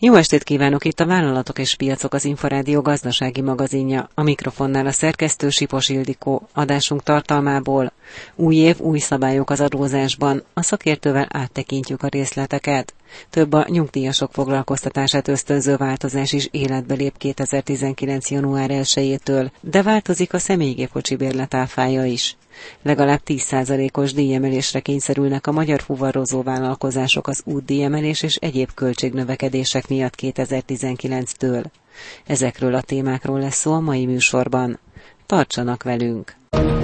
Jó estét kívánok, itt a Vállalatok és Piacok, az Inforádió gazdasági magazinja. A mikrofonnál a szerkesztő Sipos Ildikó. Adásunk tartalmából: új év, új szabályok az adózásban. A szakértővel áttekintjük a részleteket. Több a nyugdíjasok foglalkoztatását ösztönző változás is életbe lép 2019. január 1-től, de változik a személygépkocsi bérlet áfája is. Legalább 10%-os díjemelésre kényszerülnek a magyar fuvarozó vállalkozások az útdíjemelés és egyéb költségnövekedések miatt 2019-től. Ezekről a témákról lesz szó a mai műsorban. Tartsanak velünk!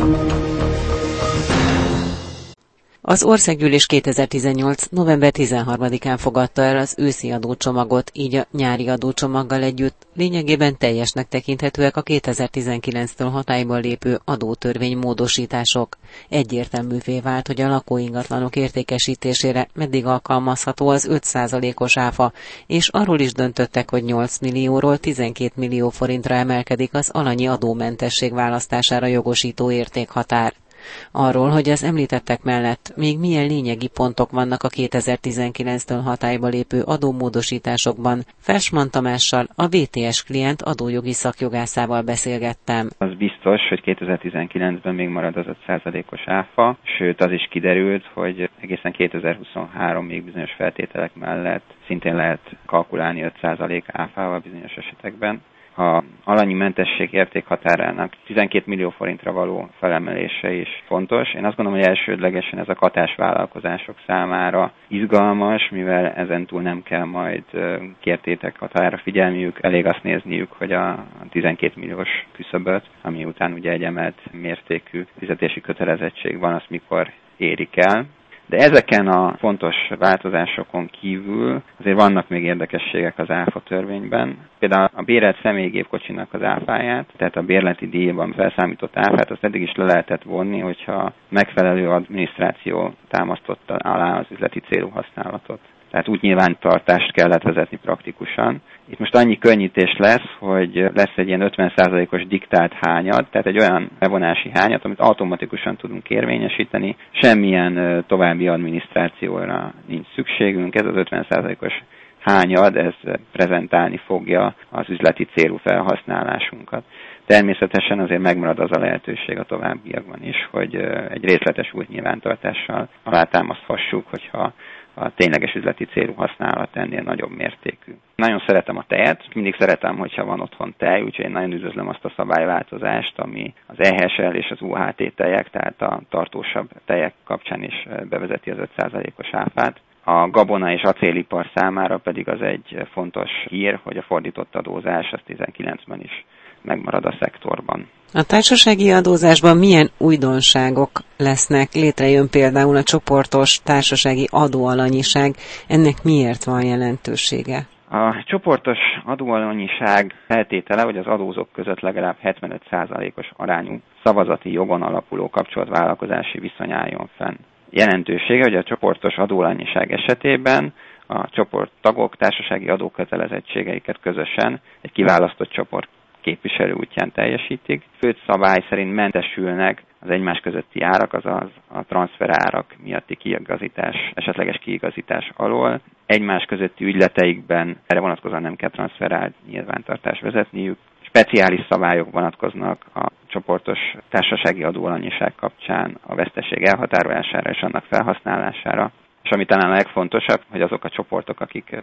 Az Országgyűlés 2018. november 13-án fogadta el az őszi adócsomagot, így a nyári adócsomaggal együtt lényegében teljesnek tekinthetőek a 2019-től hatályba lépő adótörvény módosítások. Egyértelművé vált, hogy a lakóingatlanok értékesítésére meddig alkalmazható az 5%-os áfa, és arról is döntöttek, hogy 8 millióról 12 millió forintra emelkedik az alanyi adómentesség választására jogosító értékhatár. Arról, hogy az említettek mellett még milyen lényegi pontok vannak a 2019-től hatályba lépő adómódosításokban, Felsman Tamással, a VTS Klient adójogi szakjogászával beszélgettem. Az biztos, hogy 2019-ben még marad az 5%-os áfa, sőt az is kiderült, hogy egészen 2023-ig bizonyos feltételek mellett szintén lehet kalkulálni 5% áfával bizonyos esetekben. A alanyi mentesség értékhatárának 12 millió forintra való felemelése is fontos. Én azt gondolom, hogy elsődlegesen ez a katásvállalkozások számára izgalmas, mivel ezentúl nem kell majd kértétek határa figyelniük, elég azt nézniük, hogy a 12 milliós küszöböt, ami után ugye egy emelt mértékű fizetési kötelezettség van, azt mikor érik el. De ezeken a fontos változásokon kívül azért vannak még érdekességek az áfa törvényben. Például a bérelt személygépkocsinak az áfáját, tehát a bérleti díjban felszámított áfát, azt eddig is le lehetett vonni, hogyha megfelelő adminisztráció támasztotta alá az üzleti célú használatot. Tehát úgy nyilvántartást kellett vezetni praktikusan. Itt most annyi könnyítés lesz, hogy lesz egy ilyen 50%-os diktált hányad, tehát egy olyan levonási hányad, amit automatikusan tudunk érvényesíteni, semmilyen további adminisztrációra nincs szükségünk, ez az 50%-os hányad, ez prezentálni fogja az üzleti célú felhasználásunkat. Természetesen azért megmarad az a lehetőség a továbbiakban is, hogy egy részletes új nyilvántartással alátámaszthassuk, hogyha a tényleges üzleti célú használat ennél nagyobb mértékű. Nagyon szeretem a tejet, mindig szeretem, hogyha van otthon tej, úgyhogy én nagyon üdvözlöm azt a szabályváltozást, ami az EHSL és az UHT tejek, tehát a tartósabb tejek kapcsán is bevezeti az 5%-os áfát. A gabona és acélipar számára pedig az egy fontos hír, hogy a fordított adózás az 19-ben is megmarad a szektorban. A társasági adózásban milyen újdonságok lesznek? Létrejön például a csoportos társasági adóalanyiság. Ennek miért van jelentősége? A csoportos adóalanyiság feltétele, hogy az adózók között legalább 75%-os arányú szavazati jogon alapuló kapcsolatvállalkozási viszony álljon fenn. Jelentősége, hogy a csoportos adóalanyiság esetében a csoporttagok társasági adókötelezettségeiket közösen egy kiválasztott csoport képviselő útján teljesítik. Főt szabály szerint mentesülnek az egymás közötti árak, azaz a transferárak miatti kiigazítás, esetleges kiigazítás alól. Egymás közötti ügyleteikben erre vonatkozóan nem kell transferált nyilvántartást vezetniük. Speciális szabályok vonatkoznak a csoportos társasági adóalanyiság kapcsán a veszteség elhatárolására és annak felhasználására. És ami talán a legfontosabb, hogy azok a csoportok,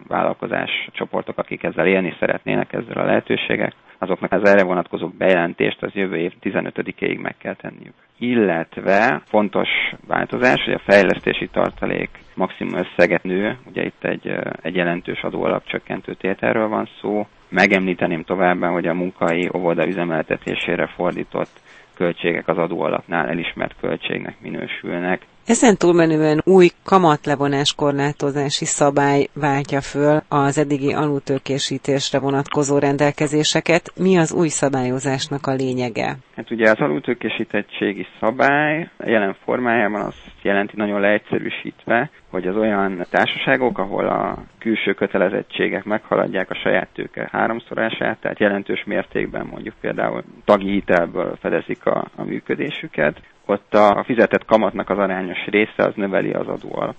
akik ezzel élni szeretnének, ezzel a lehetőségek, azoknak az erre vonatkozó bejelentést az jövő év 15-éig meg kell tenniük. Illetve fontos változás, hogy a fejlesztési tartalék maximum összeget nő, ugye itt egy jelentős adóalapcsökkentő tételről van szó. Megemlíteném továbbá, hogy a munkai óvoda üzemeltetésére fordított költségek az adóalapnál elismert költségnek minősülnek. Ezen túlmenően új kamatlevonás korlátozási szabály váltja föl az eddigi alultőkésítésre vonatkozó rendelkezéseket. Mi az új szabályozásnak a lényege? Hát ugye az alultőkésítettségi szabály jelen formájában azt jelenti, nagyon leegyszerűsítve, hogy az olyan társaságok, ahol a külső kötelezettségek meghaladják a saját tőke háromszorását, tehát jelentős mértékben mondjuk például tagi hitelből fedezik a működésüket, ott a fizetett kamatnak az arányos része az növeli az adóalapot.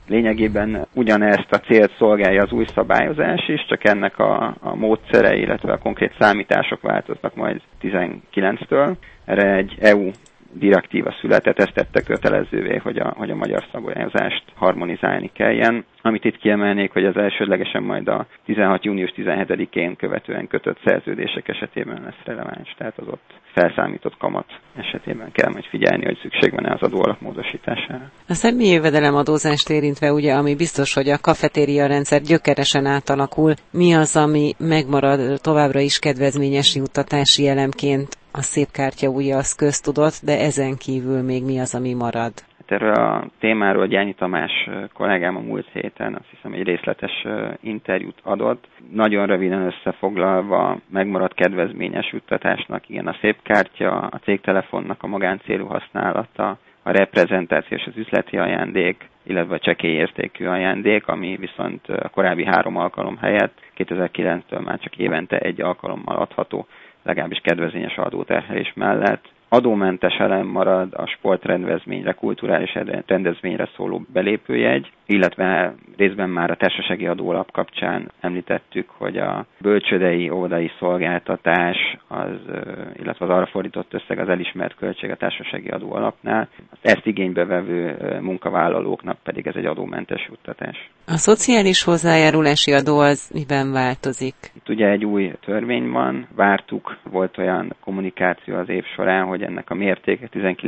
Lényegében ugyanezt a célt szolgálja az új szabályozás is, csak ennek a módszere, illetve a konkrét számítások változnak majd 19-től. Erre egy EU direktíva született, ezt tette kötelezővé, hogy a magyar szabályozást harmonizálni kelljen. Amit itt kiemelnék, hogy az elsődlegesen majd a 16. június 17-én követően kötött szerződések esetében lesz releváns, tehát az ott felszámított kamat esetében kell majd figyelni, hogy szükség van-e az adóalap módosítására. A személyi jövedelemadózást érintve ugye, ami biztos, hogy a kafetéria rendszer gyökeresen átalakul, mi az, ami megmarad továbbra is kedvezményes juttatási elemként? A szép kártya ugye az köztudott, de ezen kívül még mi az, ami marad? Erről a témáról Gyányi Tamás kollégám a múlt héten azt hiszem egy részletes interjút adott. Nagyon röviden összefoglalva megmaradt kedvezményes juttatásnak igen a szép kártya, a cégtelefonnak a magáncélú használata, a reprezentáció és az üzleti ajándék, illetve a csekély értékű ajándék, ami viszont a korábbi 3 alkalom helyett 2009-től már csak évente 1 alkalommal adható, legalábbis kedvezményes adóterhelés mellett. Adómentes elem marad a sportrendezvényre, kulturális rendezvényre szóló belépőjegy, illetve részben már a társasági adóalap kapcsán említettük, hogy a bölcsődei, óvodai szolgáltatás, illetve az arra fordított összeg az elismert költség a társasági adóalapnál, ezt igénybe vevő munkavállalóknak pedig ez egy adómentes juttatás. A szociális hozzájárulási adó az miben változik? Itt ugye egy új törvény van, vártuk, volt olyan kommunikáció az év során, hogy ennek a mértéke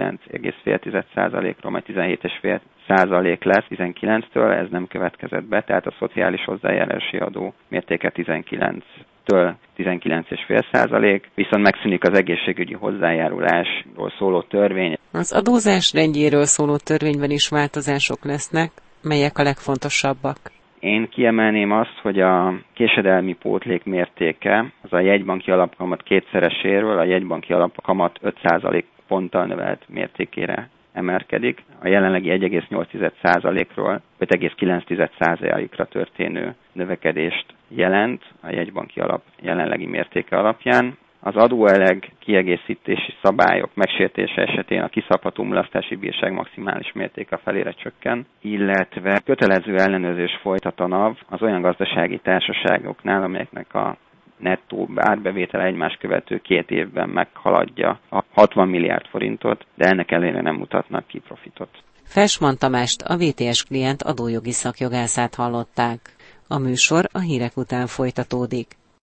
19,5%-ról majd 17,5% lesz 19-től, ez nem következett be, tehát a szociális hozzájárulási adó mértéke 19-től 19,5%, viszont megszűnik az egészségügyi hozzájárulásról szóló törvény. Az adózás rendjéről szóló törvényben is változások lesznek, melyek a legfontosabbak? Én kiemelném azt, hogy a késedelmi pótlék mértéke az a jegybanki alapkamat 2-szereséről a jegybanki alapkamat 5% ponttal növelt mértékére emelkedik. A jelenlegi 1,8%-ról 5,9%-ra történő növekedést jelent a jegybanki alap jelenlegi mértéke alapján. Az adóeleg kiegészítési szabályok megsértése esetén a kiszabható mulasztási bírság maximális mértéke felére csökken, illetve kötelező ellenőrzés folytat a NAV az olyan gazdasági társaságoknál, amelyeknek a nettó árbevétele egymás követő 2 évben meghaladja a 60 milliárd forintot, de ennek ellenére nem mutatnak ki profitot. Felsman Tamást, a VTS Klient adójogi szakjogászát hallották. A műsor a hírek után folytatódik.